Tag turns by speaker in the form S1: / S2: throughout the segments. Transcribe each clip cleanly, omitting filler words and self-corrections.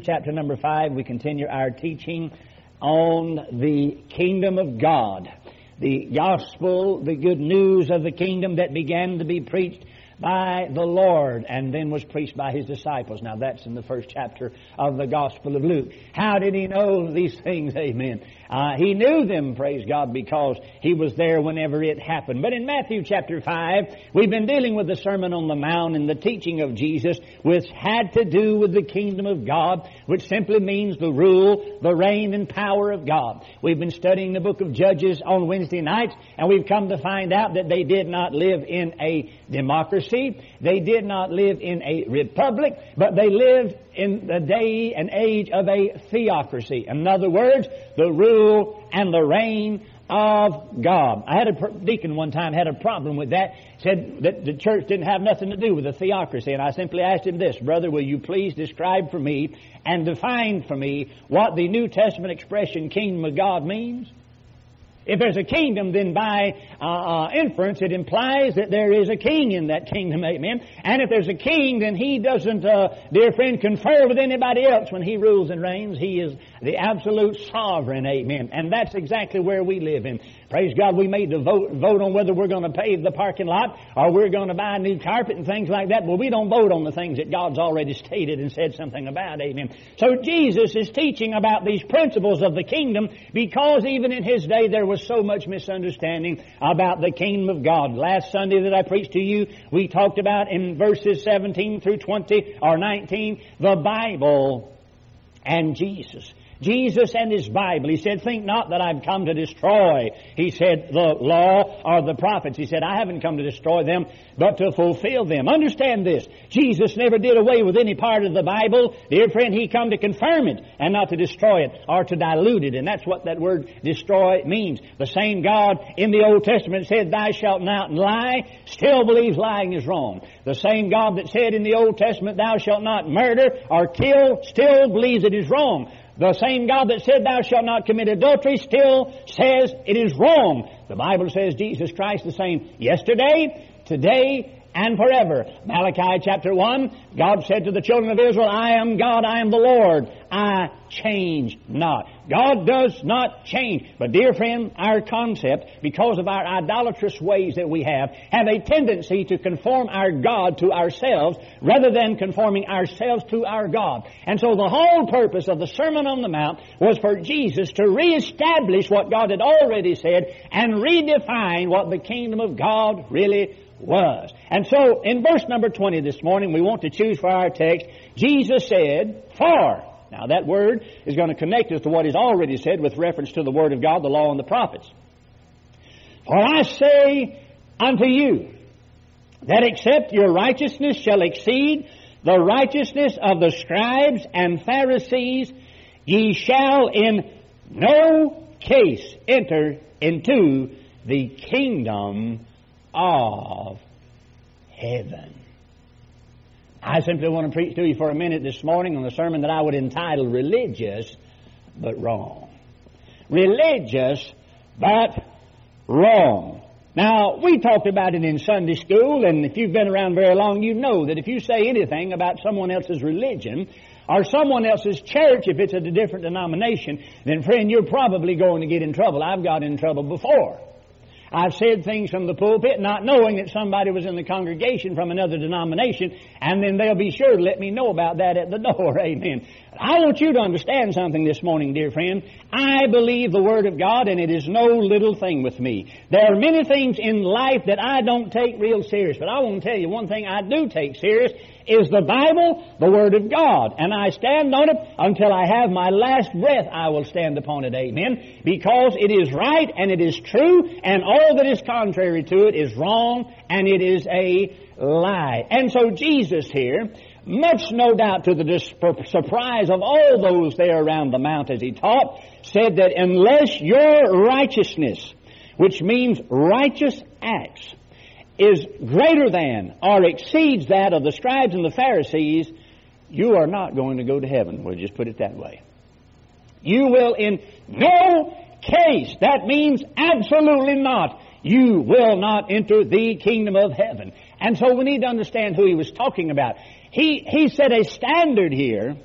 S1: Chapter number 5, we continue our teaching on the kingdom of God. The gospel, the good news of the kingdom that began to be preached by the Lord and then was preached by His disciples. Now that's in the first chapter of the Gospel of Luke. How did He know these things? Amen. He knew them, praise God, because He was there whenever it happened. But in Matthew chapter 5, we've been dealing with the Sermon on the Mount and the teaching of Jesus, which had to do with the kingdom of God, which simply means the rule, the reign, and power of God. We've been studying the book of Judges on Wednesday nights, and we've come to find out that they did not live in a democracy. They did not live in a republic, but they lived in the day and age of a theocracy. In other words, the rule and the reign of God. I had a deacon one time had a problem with that. Said that the church didn't have nothing to do with the theocracy. And I simply asked him this: brother, will you please describe for me and define for me what the New Testament expression kingdom of God means? If there's a kingdom, then by inference it implies that there is a king in that kingdom, amen. And if there's a king, then he doesn't, dear friend, confer with anybody else when he rules and reigns. He is the absolute sovereign, amen. And that's exactly where we live in. Praise God, we made the vote on whether we're going to pave the parking lot or we're going to buy a new carpet and things like that. Well, we don't vote on the things that God's already stated and said something about, amen. So Jesus is teaching about these principles of the kingdom because even in His day there was so much misunderstanding about the kingdom of God. Last Sunday that I preached to you, we talked about in verses 17 through 20 or 19, the Bible and Jesus. Jesus and His Bible. He said, think not that I've come to destroy. He said, the law or the prophets. He said, I haven't come to destroy them, but to fulfill them. Understand this. Jesus never did away with any part of the Bible. Dear friend, He come to confirm it and not to destroy it or to dilute it. And that's what that word destroy means. The same God in the Old Testament said, thou shalt not lie, still believes lying is wrong. The same God that said in the Old Testament, thou shalt not murder or kill, still believes it is wrong. The same God that said, thou shalt not commit adultery, still says it is wrong. The Bible says Jesus Christ the same yesterday, today, and forever. Malachi chapter 1, God said to the children of Israel, I am God, I am the Lord, I change not. God does not change. But dear friend, our concept, because of our idolatrous ways that we have a tendency to conform our God to ourselves rather than conforming ourselves to our God. And so the whole purpose of the Sermon on the Mount was for Jesus to reestablish what God had already said and redefine what the kingdom of God really was. And so in verse number 20 this morning, we want to choose for our text, Jesus said, for. Now that word is going to connect us to what He's already said with reference to the Word of God, the law, and the prophets. For I say unto you, that except your righteousness shall exceed the righteousness of the scribes and Pharisees, ye shall in no case enter into the kingdom of heaven. I simply want to preach to you for a minute this morning on the sermon that I would entitle Religious but Wrong. Religious but wrong. Now, we talked about it in Sunday school, and if you've been around very long, you know that if you say anything about someone else's religion or someone else's church, if it's a different denomination, then friend, you're probably going to get in trouble. I've got in trouble before. I've said things from the pulpit not knowing that somebody was in the congregation from another denomination, and then they'll be sure to let me know about that at the door. Amen. I want you to understand something this morning, dear friend. I believe the Word of God, and it is no little thing with me. There are many things in life that I don't take real serious, but I want to tell you one thing I do take serious is the Bible, the Word of God. And I stand on it until I have my last breath. I will stand upon it, amen, because it is right and it is true, and all that is contrary to it is wrong and it is a lie. And so Jesus here, much no doubt to the surprise of all those there around the mount as He taught, said that unless your righteousness, which means righteous acts, is greater than or exceeds that of the scribes and the Pharisees, you are not going to go to heaven. We'll just put it that way. You will in no case, that means absolutely not, you will not enter the kingdom of heaven. And so we need to understand who He was talking about. He set a standard here,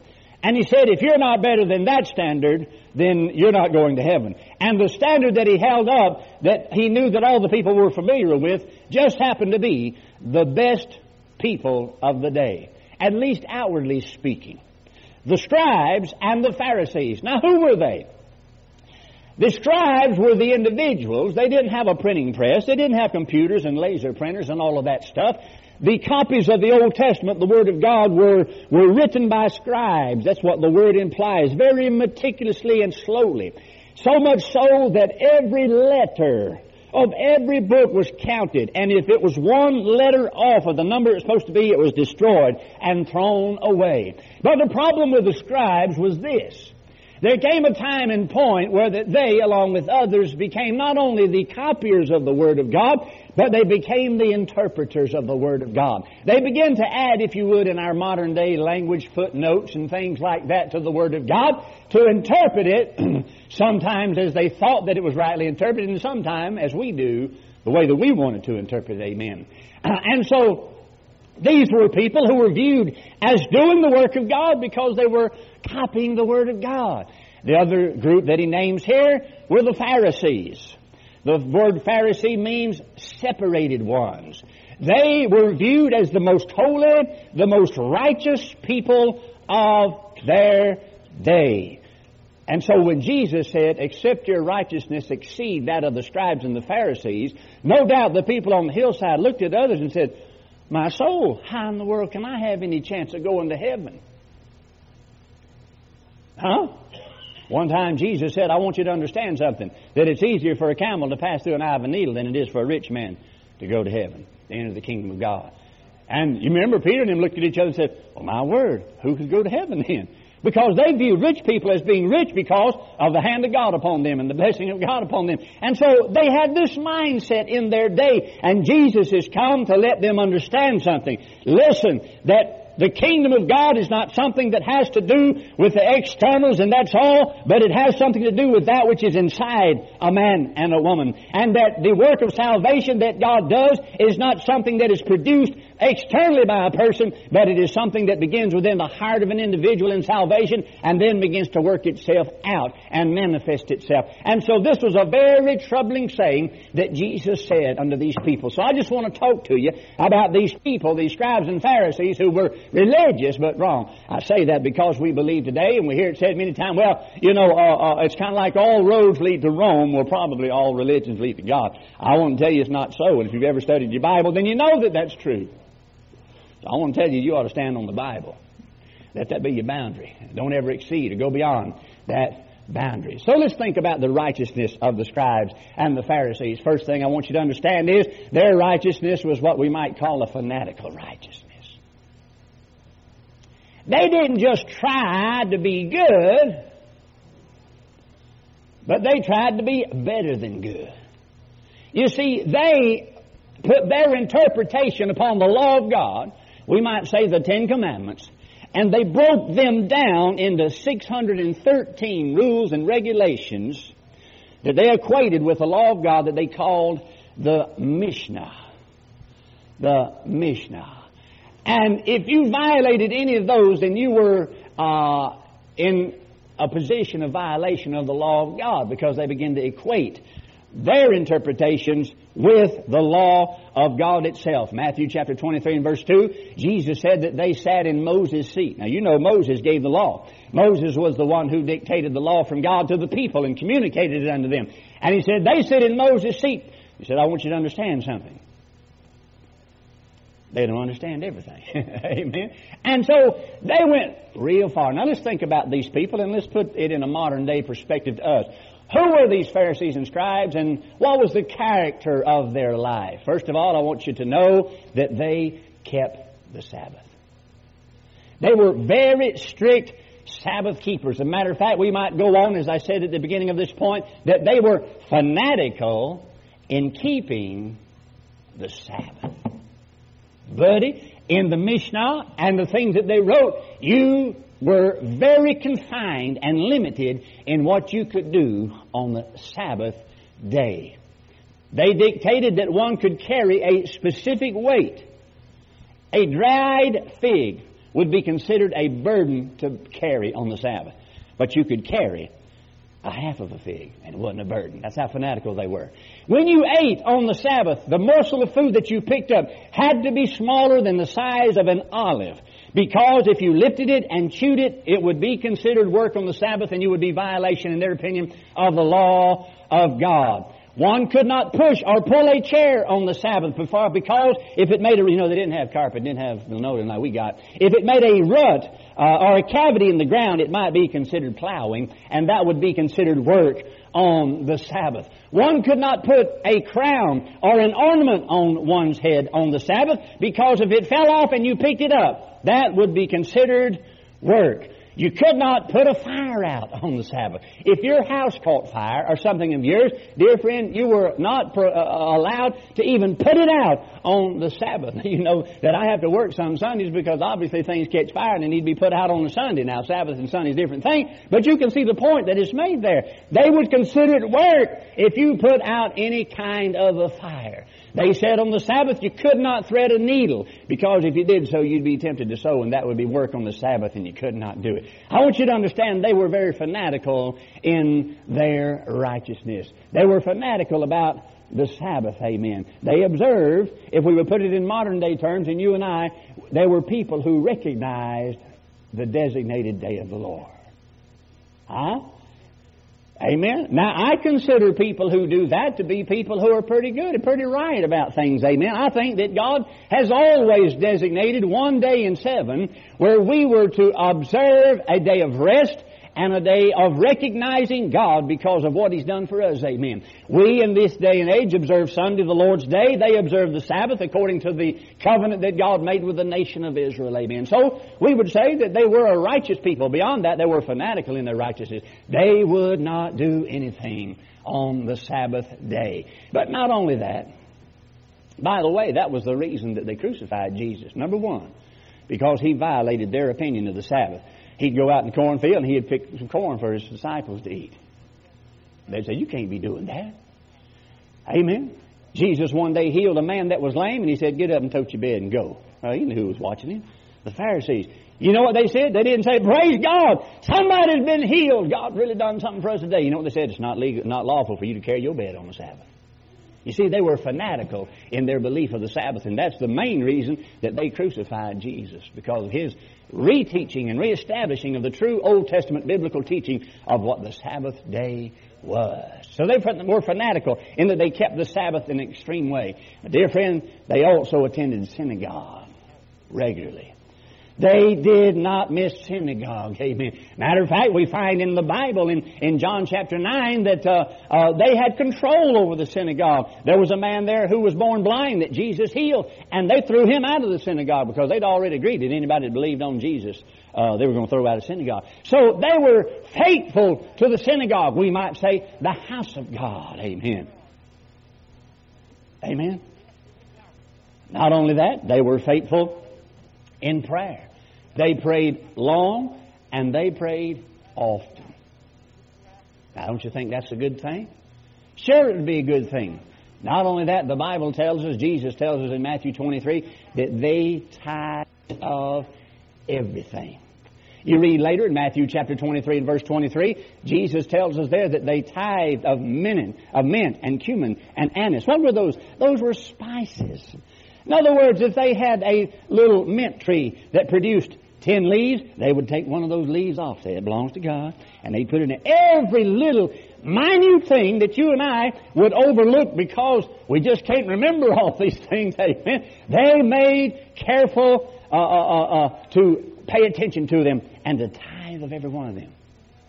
S1: And he said, if you're not better than that standard, then you're not going to heaven. And the standard that he held up, that he knew that all the people were familiar with, just happened to be the best people of the day, at least outwardly speaking. The scribes and the Pharisees. Now, who were they? The scribes were the individuals. They didn't have a printing press. They didn't have computers and laser printers and all of that stuff. The copies of the Old Testament, the Word of God, were written by scribes. That's what the word implies, very meticulously and slowly. So much so that every letter of every book was counted, and if it was one letter off of the number it was supposed to be, it was destroyed and thrown away. But the problem with the scribes was this. There came a time and point where that they, along with others, became not only the copiers of the Word of God, but they became the interpreters of the Word of God. They began to add, if you would, in our modern day language, footnotes and things like that to the Word of God, to interpret it, sometimes as they thought that it was rightly interpreted, and sometimes, as we do, the way that we wanted to interpret it, amen. And so, these were people who were viewed as doing the work of God because they were copying the Word of God. The other group that he names here were the Pharisees. The word Pharisee means separated ones. They were viewed as the most holy, the most righteous people of their day. And so when Jesus said, except your righteousness exceed that of the scribes and the Pharisees, no doubt the people on the hillside looked at others and said, my soul, how in the world can I have any chance of going to heaven? Huh? One time Jesus said, I want you to understand something, that it's easier for a camel to pass through an eye of a needle than it is for a rich man to go to heaven, to enter the kingdom of God. And you remember Peter and them looked at each other and said, well, my word, who could go to heaven then? Because they viewed rich people as being rich because of the hand of God upon them and the blessing of God upon them. And so they had this mindset in their day. And Jesus has come to let them understand something. Listen, that the kingdom of God is not something that has to do with the externals and that's all, but it has something to do with that which is inside a man and a woman. And that the work of salvation that God does is not something that is produced externally by a person, but it is something that begins within the heart of an individual in salvation and then begins to work itself out and manifest itself. And so this was a very troubling saying that Jesus said unto these people. So I just want to talk to you about these people, these scribes and Pharisees who were religious but wrong. I say that because we believe today, and we hear it said many times, well, you know, it's kind of like all roads lead to Rome. Well, probably all religions lead to God. I want to tell you it's not so. And if you've ever studied your Bible, then you know that that's true. So I want to tell you, you ought to stand on the Bible. Let that be your boundary. Don't ever exceed or go beyond that boundary. So let's think about the righteousness of the scribes and the Pharisees. First thing I want you to understand is their righteousness was what we might call a fanatical righteousness. They didn't just try to be good, but they tried to be better than good. You see, they put their interpretation upon the law of God, we might say the Ten Commandments, and they broke them down into 613 rules and regulations that they equated with the law of God that they called the Mishnah. The Mishnah. And if you violated any of those, then you were in a position of violation of the law of God, because they begin to equate their interpretations with the law of God itself. Matthew chapter 23 and verse 2, Jesus said that they sat in Moses' seat. Now, you know Moses gave the law. Moses was the one who dictated the law from God to the people and communicated it unto them. And he said, they sit in Moses' seat. He said, I want you to understand something. They don't understand everything. Amen. And so they went real far. Now let's think about these people, and let's put it in a modern day perspective to us. Who were these Pharisees and scribes, and what was the character of their life? First of all, I want you to know that they kept the Sabbath. They were very strict Sabbath keepers. As a matter of fact, we might go on, as I said at the beginning of this point, that they were fanatical in keeping the Sabbath. Buddy, in the Mishnah and the things that they wrote, you were very confined and limited in what you could do on the Sabbath day. They dictated that one could carry a specific weight. A dried fig would be considered a burden to carry on the Sabbath. But you could carry a half of a fig, and it wasn't a burden. That's how fanatical they were. When you ate on the Sabbath, the morsel of food that you picked up had to be smaller than the size of an olive. Because if you lifted it and chewed it, it would be considered work on the Sabbath, and you would be violation, in their opinion, of the law of God. One could not push or pull a chair on the Sabbath because if it made a, they didn't have carpet, didn't have linoleum like we got. If it made a rut or a cavity in the ground, it might be considered plowing, and that would be considered work on the Sabbath. One could not put a crown or an ornament on one's head on the Sabbath, because if it fell off and you picked it up, that would be considered work. You could not put a fire out on the Sabbath. If your house caught fire or something of yours, dear friend, you were not allowed to even put it out on the Sabbath. You know that I have to work some Sundays because obviously things catch fire and they need to be put out on a Sunday. Now, Sabbath and Sunday is a different thing, but you can see the point that is made there. They would consider it work if you put out any kind of a fire. They said on the Sabbath you could not thread a needle, because if you did so, you'd be tempted to sow, and that would be work on the Sabbath, and you could not do it. I want you to understand they were very fanatical in their righteousness. They were fanatical about the Sabbath, amen. They observed, if we would put it in modern day terms, and you and I, they were people who recognized the designated day of the Lord. Huh? Amen. Now, I consider people who do that to be people who are pretty good and pretty right about things. Amen. I think that God has always designated one day in 7 where we were to observe a day of rest and a day of recognizing God because of what He's done for us. Amen. We in this day and age observe Sunday, the Lord's Day. They observe the Sabbath according to the covenant that God made with the nation of Israel. Amen. So we would say that they were a righteous people. Beyond that, they were fanatical in their righteousness. They would not do anything on the Sabbath day. But not only that, by the way, that was the reason that they crucified Jesus. Number one, because He violated their opinion of the Sabbath. He'd go out in the cornfield and he'd pick some corn for His disciples to eat. They'd say, you can't be doing that. Amen. Jesus one day healed a man that was lame, and He said, get up and tote your bed and go. Well, He knew who was watching Him. The Pharisees. You know what they said? They didn't say, praise God, somebody's been healed. God really done something for us today. You know what they said? It's not legal, not lawful for you to carry your bed on the Sabbath. You see, they were fanatical in their belief of the Sabbath, and that's the main reason that they crucified Jesus, because of His reteaching and reestablishing of the true Old Testament biblical teaching of what the Sabbath day was. So they were fanatical in that they kept the Sabbath in an extreme way. But dear friend, they also attended synagogue regularly. They did not miss synagogue. Amen. Matter of fact, we find in the Bible in John chapter 9 that they had control over the synagogue. There was a man there who was born blind that Jesus healed, and they threw him out of the synagogue because they'd already agreed that anybody that believed on Jesus, they were going to throw out of synagogue. So they were faithful to the synagogue. We might say the house of God. Amen. Amen. Not only that, they were faithful in prayer. They prayed long and they prayed often. Now, don't you think that's a good thing? Sure, it would be a good thing. Not only that, the Bible tells us, Jesus tells us in Matthew 23, that they tithed of everything. You read later in Matthew chapter 23 and verse 23, Jesus tells us there that they tithed of mint and cumin and anise. What were those? Those were spices. In other words, if they had a little mint tree that produced 10 leaves, they would take one of those leaves off. Say, it belongs to God. And they'd put it in every little minute thing that you and I would overlook because we just can't remember all these things. Amen. They made careful to pay attention to them and to tithe of every one of them.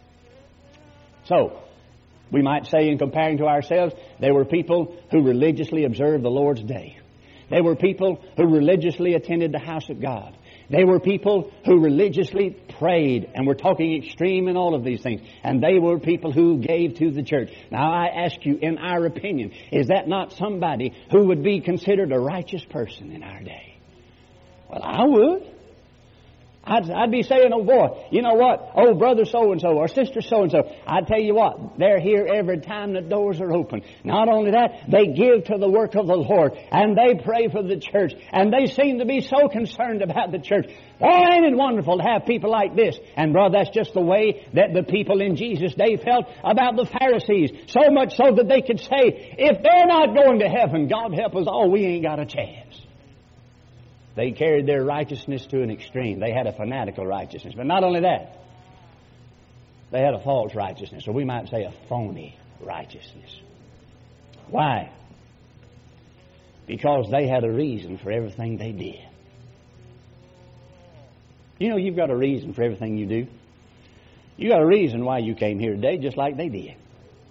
S1: So, we might say, in comparing to ourselves, they were people who religiously observed the Lord's day. They were people who religiously attended the house of God. They were people who religiously prayed, and we're talking extreme in all of these things. And they were people who gave to the church. Now I ask you, in our opinion, is that not somebody who would be considered a righteous person in our day? Well, I would. I'd be saying, oh boy, you know what? Oh, brother so-and-so or sister so-and-so. I tell you what, they're here every time the doors are open. Not only that, they give to the work of the Lord, and they pray for the church, and they seem to be so concerned about the church. Oh, ain't it wonderful to have people like this? And brother, that's just the way that the people in Jesus' day felt about the Pharisees. So much so that they could say, if they're not going to heaven, God help us all, we ain't got a chance. They carried their righteousness to an extreme. They had a fanatical righteousness. But not only that, they had a false righteousness, or we might say a phony righteousness. Why? Because they had a reason for everything they did. You know, you've got a reason for everything you do. You got a reason why you came here today, just like they did.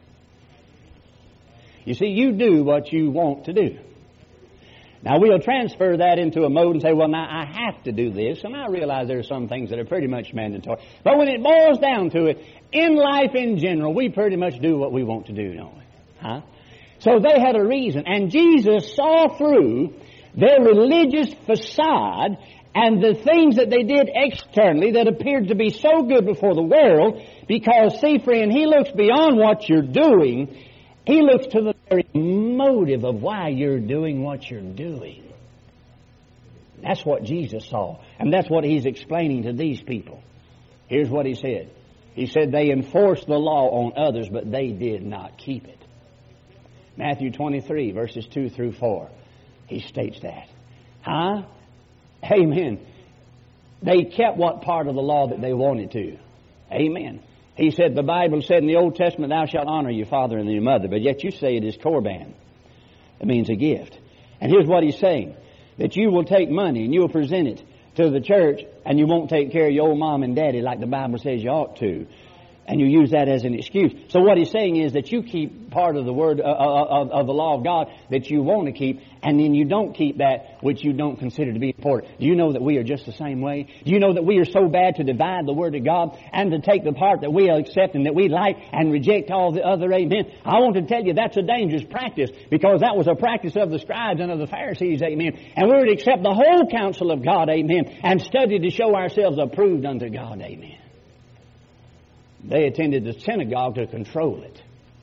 S1: You see, you do what you want to do. Now, we'll transfer that into a mode and say, well, now, I have to do this, and I realize there are some things that are pretty much mandatory. But when it boils down to it, in life in general, we pretty much do what we want to do, don't we? Huh? So they had a reason, and Jesus saw through their religious facade and the things that they did externally that appeared to be so good before the world, because, see, friend, He looks beyond what you're doing. He looks to the very motive of why you're doing what you're doing. That's what Jesus saw. And that's what He's explaining to these people. Here's what He said. He said they enforced the law on others, but they did not keep it. Matthew 23, verses 2 through 4. He states that. Huh? Amen. They kept what part of the law that they wanted to. Amen. He said, the Bible said in the Old Testament, thou shalt honor your father and your mother, but yet you say it is korban. It means a gift. And here's what He's saying, that you will take money and you will present it to the church, and you won't take care of your old mom and daddy like the Bible says you ought to. And you use that as an excuse. So what He's saying is that you keep part of the word of the law of God that you want to keep, and then you don't keep that which you don't consider to be important. Do you know that we are just the same way? Do you know that we are so bad to divide the Word of God and to take the part that we accept and that we like and reject all the other? Amen. I want to tell you that's a dangerous practice, because that was a practice of the scribes and of the Pharisees. Amen. And we were to accept the whole counsel of God. Amen. And study to show ourselves approved unto God. Amen. They attended the synagogue to control it.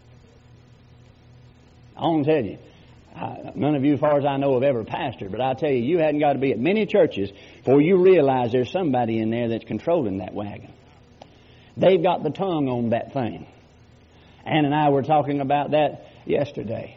S1: I want to tell you, none of you, as far as I know, have ever pastored, but I tell you, you hadn't got to be at many churches before you realize there's somebody in there that's controlling that wagon. They've got the tongue on that thing. Ann and I were talking about that yesterday.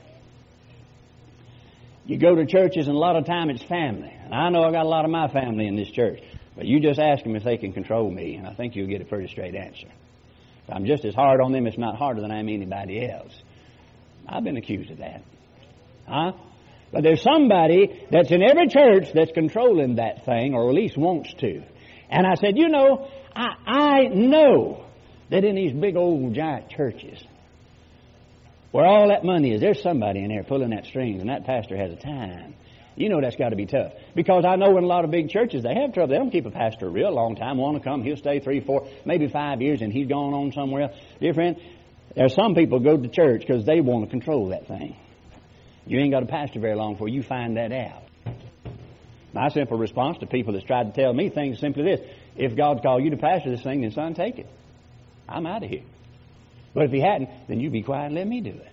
S1: You go to churches, and a lot of time it's family. And I know I got a lot of my family in this church, but you just ask them if they can control me, and I think you'll get a pretty straight answer. I'm just as hard on them, if not harder than I am anybody else. I've been accused of that. Huh? But there's somebody that's in every church that's controlling that thing, or at least wants to. And I said, you know, I know that in these big old giant churches, where all that money is, there's somebody in there pulling that strings, and that pastor has a time. You know that's got to be tough. Because I know in a lot of big churches, they have trouble. They don't keep a pastor a real long time. Want to come, he'll stay 3, 4, maybe 5 years, and he's gone on somewhere else. Dear friend, there's some people go to church because they want to control that thing. You ain't got a pastor very long before you find that out. My simple response to people that's tried to tell me things is simply this. If God's called you to pastor this thing, then son, take it. I'm out of here. But if He hadn't, then you be quiet and let me do it.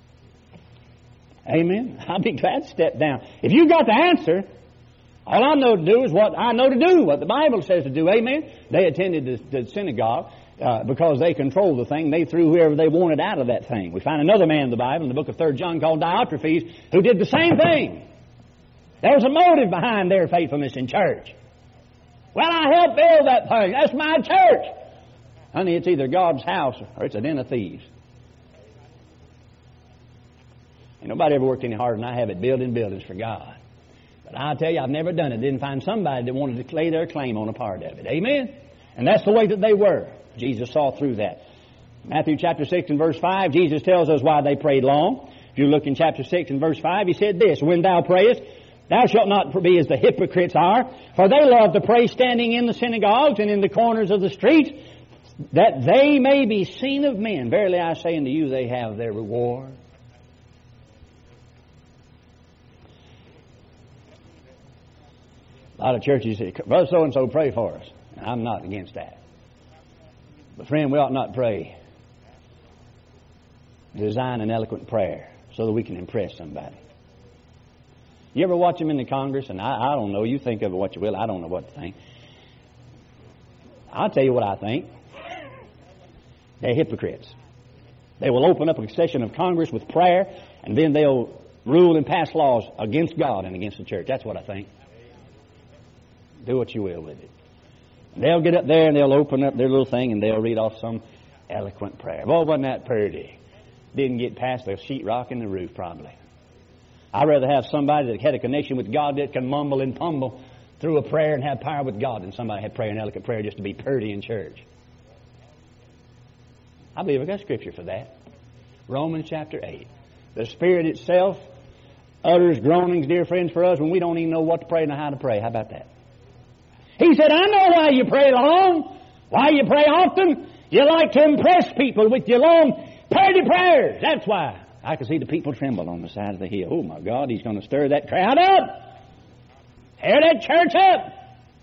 S1: Amen. I'll be glad to step down. If you got the answer, all I know to do is what I know to do, what the Bible says to do. Amen. They attended the synagogue because they controlled the thing. They threw whoever they wanted out of that thing. We find another man in the Bible, in the book of 3 John, called Diotrephes, who did the same thing. There was a motive behind their faithfulness in church. Well, I helped build that thing. That's my church. Honey, it's either God's house or it's a den of thieves. Ain't nobody ever worked any harder than I have at building buildings for God. But I'll tell you, I've never done it. Didn't find somebody that wanted to lay their claim on a part of it. Amen? And that's the way that they were. Jesus saw through that. Matthew chapter 6 and verse 5, Jesus tells us why they prayed long. If you look in chapter 6 and verse 5, He said this, when thou prayest, thou shalt not be as the hypocrites are, for they love to pray standing in the synagogues and in the corners of the streets, that they may be seen of men. Verily I say unto you, they have their reward. A lot of churches say, Brother so-and-so, pray for us. I'm not against that. But friend, we ought not pray design an eloquent prayer so that we can impress somebody. You ever watch them in the Congress? And I don't know. You think of it what you will. I don't know what to think. I'll tell you what I think. They're hypocrites. They will open up a session of Congress with prayer, and then they'll rule and pass laws against God and against the church. That's what I think. Do what you will with it. They'll get up there and they'll open up their little thing and they'll read off some eloquent prayer. Well, wasn't that pretty? Didn't get past the sheetrock in the roof, probably. I'd rather have somebody that had a connection with God that can mumble and pumble through a prayer and have power with God than somebody had prayer and eloquent prayer just to be pretty in church. I believe I've got scripture for that. Romans chapter 8. The Spirit itself utters groanings, dear friends, for us when we don't even know what to pray and how to pray. How about that? He said, I know why you pray long, why you pray often. You like to impress people with your long, pretty prayers. That's why. I can see the people tremble on the side of the hill. Oh, my God, he's going to stir that crowd up. Tear that church up.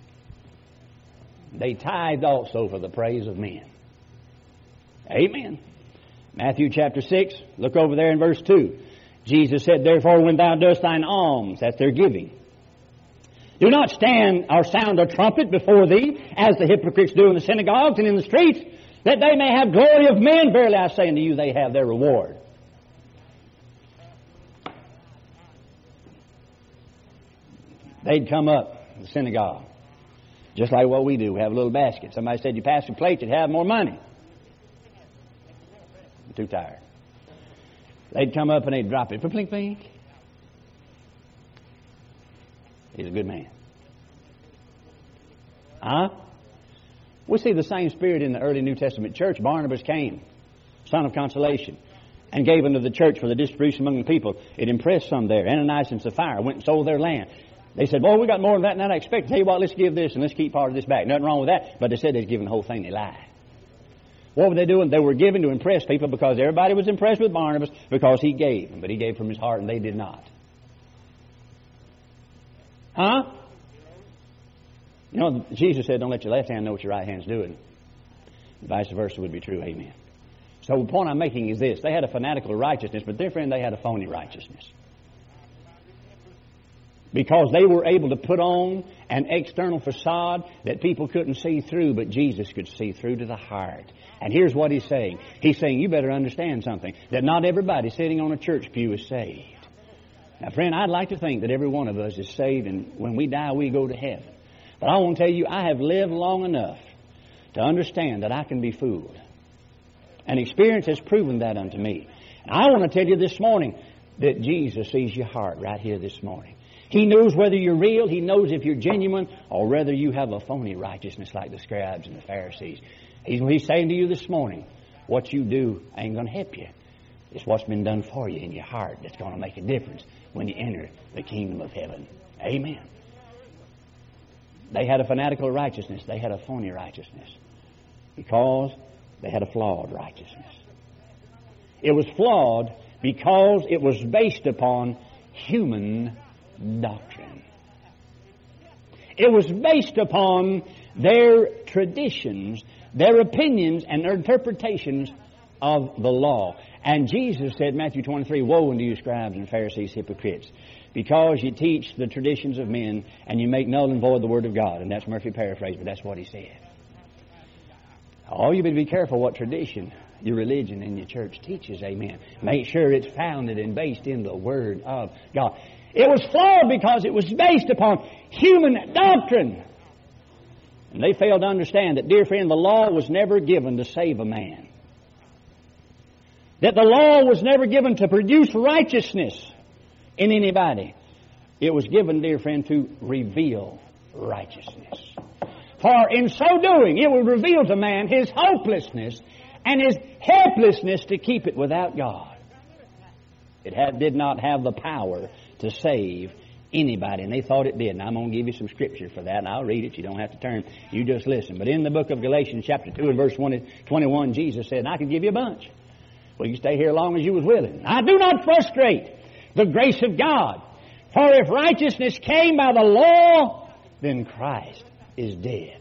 S1: They tithed also for the praise of men. Amen. Matthew chapter 6, look over there in verse 2. Jesus said, therefore, when thou dost thine alms, that's their giving, do not stand or sound a trumpet before thee, as the hypocrites do in the synagogues and in the streets, that they may have glory of men. Verily I say unto you, they have their reward. They'd come up to the synagogue, just like what we do. We have a little basket. Somebody said, you pass your plate, you'd have more money. I'm too tired. They'd come up and they'd drop it. Plink, plink. He's a good man. Huh? We see the same spirit in the early New Testament church. Barnabas came, son of consolation, and gave unto the church for the distribution among the people. It impressed some there. Ananias and Sapphira went and sold their land. They said, boy, we got more than that than I expected. Tell you what, let's give this and let's keep part of this back. Nothing wrong with that. But they said they're giving the whole thing. They lied. What were they doing? They were giving to impress people because everybody was impressed with Barnabas because he gave. But he gave from his heart and they did not. Huh? You know, Jesus said, don't let your left hand know what your right hand's doing. Vice versa would be true. Amen. So the point I'm making is this. They had a fanatical righteousness, but their friend, they had a phony righteousness. Because they were able to put on an external facade that people couldn't see through, but Jesus could see through to the heart. And here's what he's saying. He's saying, you better understand something, that not everybody sitting on a church pew is saved. Now, friend, I'd like to think that every one of us is saved, and when we die, we go to heaven. But I want to tell you, I have lived long enough to understand that I can be fooled. And experience has proven that unto me. And I want to tell you this morning that Jesus sees your heart right here this morning. He knows whether you're real. He knows if you're genuine or whether you have a phony righteousness like the scribes and the Pharisees. He's saying to you this morning, what you do ain't going to help you. It's what's been done for you in your heart that's going to make a difference when you enter the kingdom of heaven. Amen. They had a fanatical righteousness. They had a phony righteousness because they had a flawed righteousness. It was flawed because it was based upon human doctrine. It was based upon their traditions, their opinions, and their interpretations of the law. And Jesus said, Matthew 23, woe unto you, scribes and Pharisees, hypocrites, because you teach the traditions of men and you make null and void the word of God. And that's Murphy paraphrased, but that's what he said. Oh, you better be careful what tradition your religion and your church teaches, amen. Make sure it's founded and based in the word of God. It was flawed because it was based upon human doctrine. And they failed to understand that, dear friend, the law was never given to save a man. That the law was never given to produce righteousness in anybody. It was given, dear friend, to reveal righteousness. For in so doing, it would reveal to man his hopelessness and his helplessness to keep it without God. It did not have the power to save anybody, and they thought it did. And I'm going to give you some scripture for that, and I'll read it. You don't have to turn. You just listen. But in the book of Galatians, chapter 2 and verse 21, Jesus said, I could give you a bunch. Well, you stay here as long as you was willing. I do not frustrate the grace of God. For if righteousness came by the law, then Christ is dead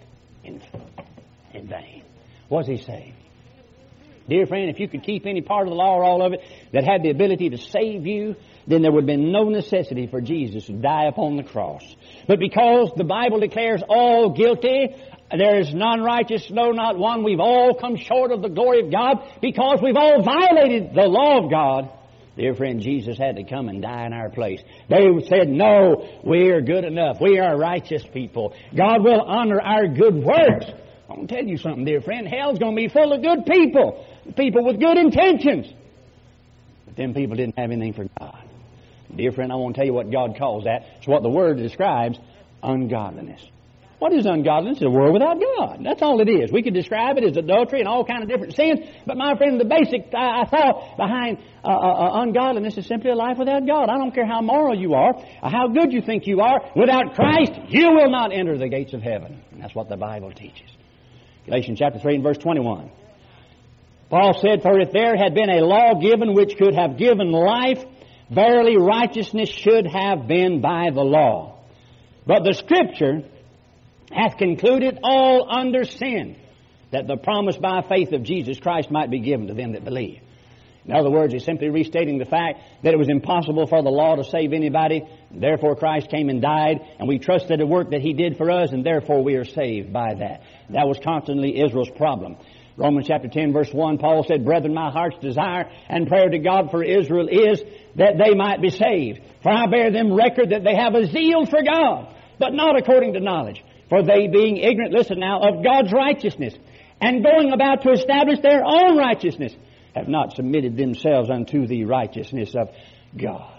S1: in vain. What's he saying? Dear friend, if you could keep any part of the law or all of it that had the ability to save you, then there would have been no necessity for Jesus to die upon the cross. But because the Bible declares all guilty, there is none righteous, no, not one. We've all come short of the glory of God because we've all violated the law of God. Dear friend, Jesus had to come and die in our place. They said, no, we are good enough. We are righteous people. God will honor our good works. I want to tell you something, dear friend. Hell's going to be full of good people. People with good intentions. But them people didn't have anything for God. Dear friend, I want to tell you what God calls that. It's what the Word describes, ungodliness. What is ungodliness? It's a world without God. That's all it is. We could describe it as adultery and all kind of different sins. But my friend, the basic thought behind ungodliness is simply a life without God. I don't care how moral you are, or how good you think you are. Without Christ, you will not enter the gates of heaven. And that's what the Bible teaches. Galatians chapter 3 and verse 21. Paul said, for if there had been a law given which could have given life, verily righteousness should have been by the law. But the Scripture hath concluded all under sin, that the promise by faith of Jesus Christ might be given to them that believe. In other words, he's simply restating the fact that it was impossible for the law to save anybody. Therefore, Christ came and died, and we trusted the work that He did for us, and therefore we are saved by that. That was constantly Israel's problem. Romans chapter 10, verse 1, Paul said, brethren, my heart's desire and prayer to God for Israel is that they might be saved. For I bear them record that they have a zeal for God, but not according to knowledge. For they being ignorant, listen now, of God's righteousness, and going about to establish their own righteousness, have not submitted themselves unto the righteousness of God.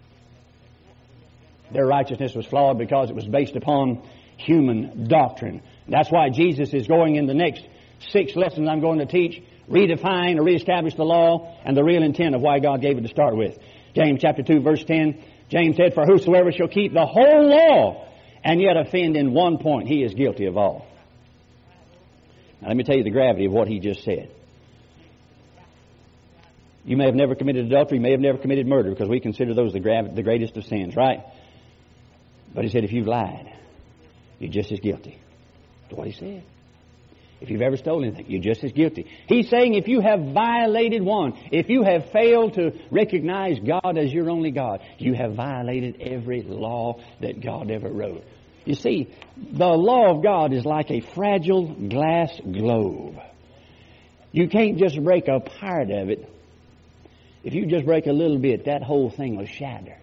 S1: Their righteousness was flawed because it was based upon human doctrine. That's why Jesus is going in the next 6 lessons I'm going to teach, redefine or reestablish the law and the real intent of why God gave it to start with. James chapter 2, verse 10, James said, for whosoever shall keep the whole law and yet offend in one point, he is guilty of all. Now let me tell you the gravity of what he just said. You may have never committed adultery, you may have never committed murder, because we consider those the greatest of sins, right? But he said, if you've lied, you're just as guilty. That's what he said. If you've ever stolen anything, you're just as guilty. He's saying if you have violated one, if you have failed to recognize God as your only God, you have violated every law that God ever wrote. You see, the law of God is like a fragile glass globe. You can't just break a part of it. If you just break a little bit, that whole thing will shatter.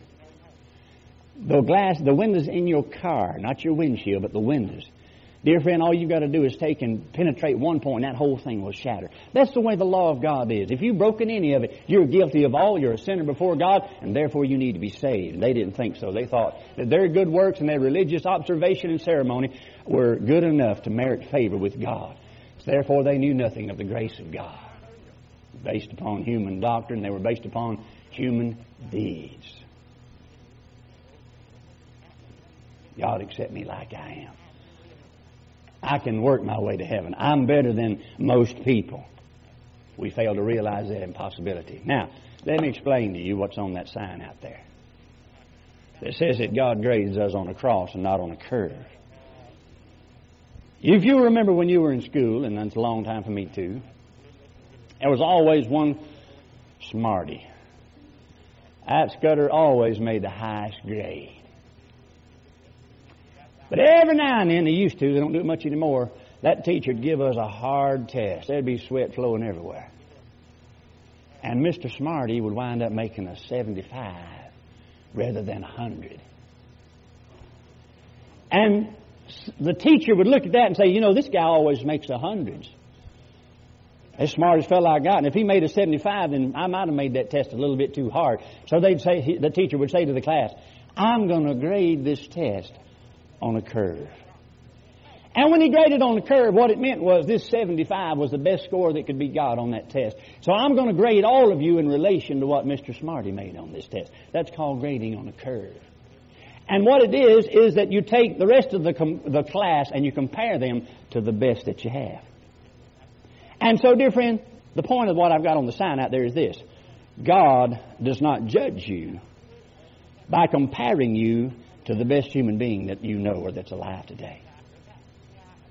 S1: The windows in your car, not your windshield, but the windows. Dear friend, all you've got to do is take and penetrate one point, and that whole thing will shatter. That's the way the law of God is. If you've broken any of it, you're guilty of all. You're a sinner before God, and therefore you need to be saved. They didn't think so. They thought that their good works and their religious observation and ceremony were good enough to merit favor with God. Therefore, they knew nothing of the grace of God. Based upon human doctrine, they were based upon human deeds. God accept me like I am. I can work my way to heaven. I'm better than most people. We fail to realize that impossibility. Now, let me explain to you what's on that sign out there. It says that God grades us on a cross and not on a curve. If you remember when you were in school, and that's a long time for me too, there was always one smarty. That Scudder always made the highest grade. But every now and then, they used to, they don't do it much anymore, that teacher would give us a hard test. There'd be sweat flowing everywhere. And Mr. Smarty would wind up making a 75 rather than 100. And the teacher would look at that and say, you know, this guy always makes 100s. As smart as fellow I got. And if he made a 75, then I might have made that test a little bit too hard. So they'd say, the teacher would say to the class, I'm going to grade this test on a curve. And when he graded on the curve, what it meant was this 75 was the best score that could be got on that test. So I'm going to grade all of you in relation to what Mr. Smarty made on this test. That's called grading on a curve. And what it is that you take the rest of the class and you compare them to the best that you have. And so, dear friend, the point of what I've got on the sign out there is this. God does not judge you by comparing you to the best human being that you know or that's alive today.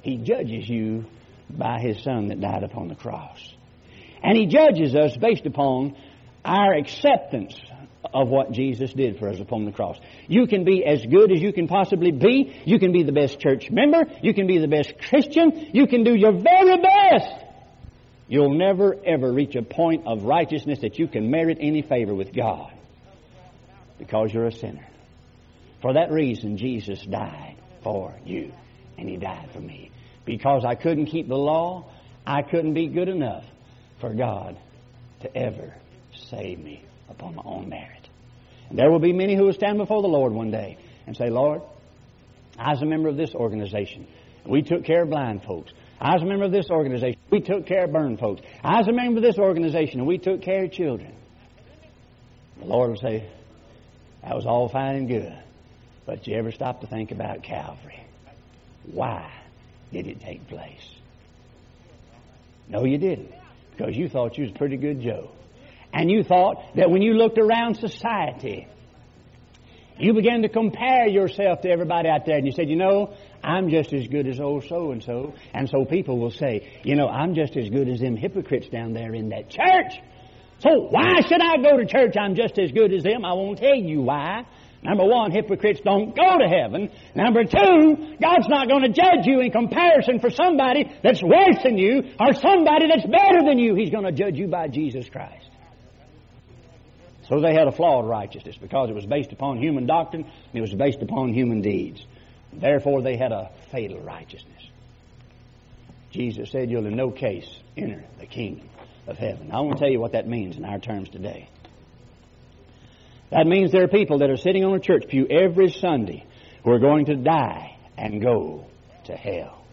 S1: He judges you by His Son that died upon the cross. And He judges us based upon our acceptance of what Jesus did for us upon the cross. You can be as good as you can possibly be. You can be the best church member. You can be the best Christian. You can do your very best. You'll never, ever reach a point of righteousness that you can merit any favor with God, because you're a sinner. For that reason, Jesus died for you, and He died for me. Because I couldn't keep the law, I couldn't be good enough for God to ever save me upon my own merit. And there will be many who will stand before the Lord one day and say, Lord, I was a member of this organization. We took care of blind folks. I was a member of this organization. We took care of burned folks. I was a member of this organization, and we took care of children. The Lord will say, that was all fine and good, but did you ever stop to think about Calvary? Why did it take place? No, you didn't, because you thought you was a pretty good Joe. And you thought that when you looked around society, you began to compare yourself to everybody out there, and you said, you know, I'm just as good as old so-and-so. And so people will say, you know, I'm just as good as them hypocrites down there in that church. So why should I go to church? I'm just as good as them. I won't tell you why. Number one, hypocrites don't go to heaven. Number two, God's not going to judge you in comparison for somebody that's worse than you or somebody that's better than you. He's going to judge you by Jesus Christ. So they had a flawed righteousness because it was based upon human doctrine and it was based upon human deeds. Therefore, they had a fatal righteousness. Jesus said, you'll in no case enter the kingdom of heaven. I want to tell you what that means in our terms today. That means there are people that are sitting on a church pew every Sunday who are going to die and go to hell.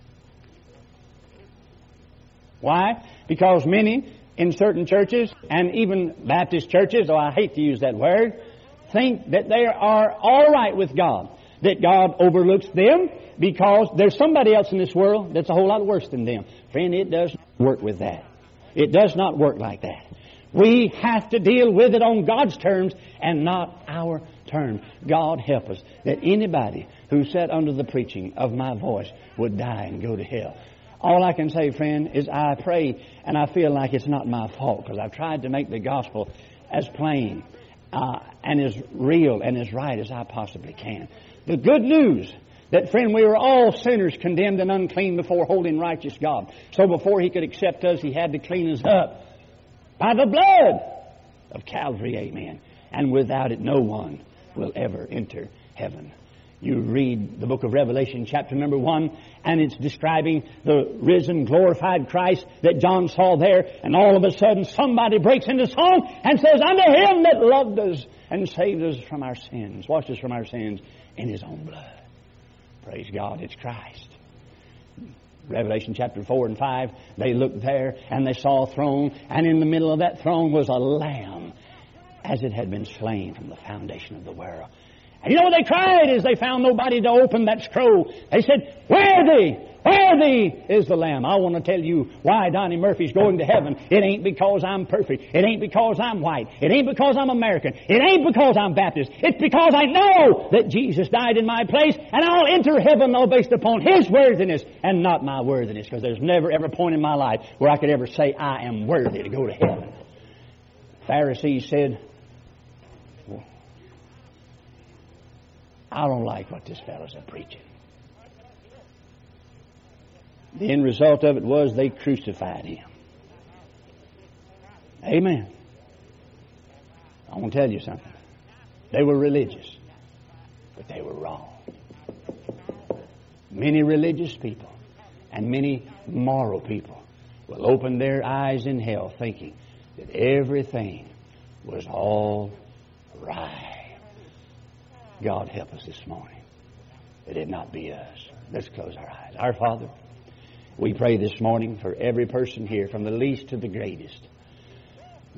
S1: Why? Because many in certain churches, and even Baptist churches, though I hate to use that word, think that they are all right with God. That God overlooks them because there's somebody else in this world that's a whole lot worse than them. Friend, it doesn't work with that. It does not work like that. We have to deal with it on God's terms and not our terms. God help us that anybody who sat under the preaching of my voice would die and go to hell. All I can say, friend, is I pray and I feel like it's not my fault because I've tried to make the gospel as plain and as real and as right as I possibly can. The good news that, friend, we were all sinners condemned and unclean before holy and righteous God. So before He could accept us, He had to clean us up by the blood of Calvary, amen. And without it, no one will ever enter heaven. You read the book of Revelation, chapter number 1, and it's describing the risen, glorified Christ that John saw there. And all of a sudden, somebody breaks into song and says, unto Him that loved us and saved us from our sins, washed us from our sins in His own blood. Praise God, it's Christ. Revelation chapter 4 and 5, they looked there and they saw a throne, and in the middle of that throne was a lamb as it had been slain from the foundation of the world. And you know what they cried as they found nobody to open that scroll? They said, Where thee? Where thee is the Lamb? I want to tell you why Donnie Murphy's going to heaven. It ain't because I'm perfect. It ain't because I'm white. It ain't because I'm American. It ain't because I'm Baptist. It's because I know that Jesus died in my place, and I'll enter heaven all based upon His worthiness and not my worthiness, because there's never ever a point in my life where I could ever say I am worthy to go to heaven. Pharisees said, I don't like what this fellow's a preaching. The end result of it was they crucified Him. Amen. I want to tell you something. They were religious, but they were wrong. Many religious people and many moral people will open their eyes in hell thinking that everything was all right. God help us this morning that it not be us. Let's close our eyes. Our Father, we pray this morning for every person here, from the least to the greatest.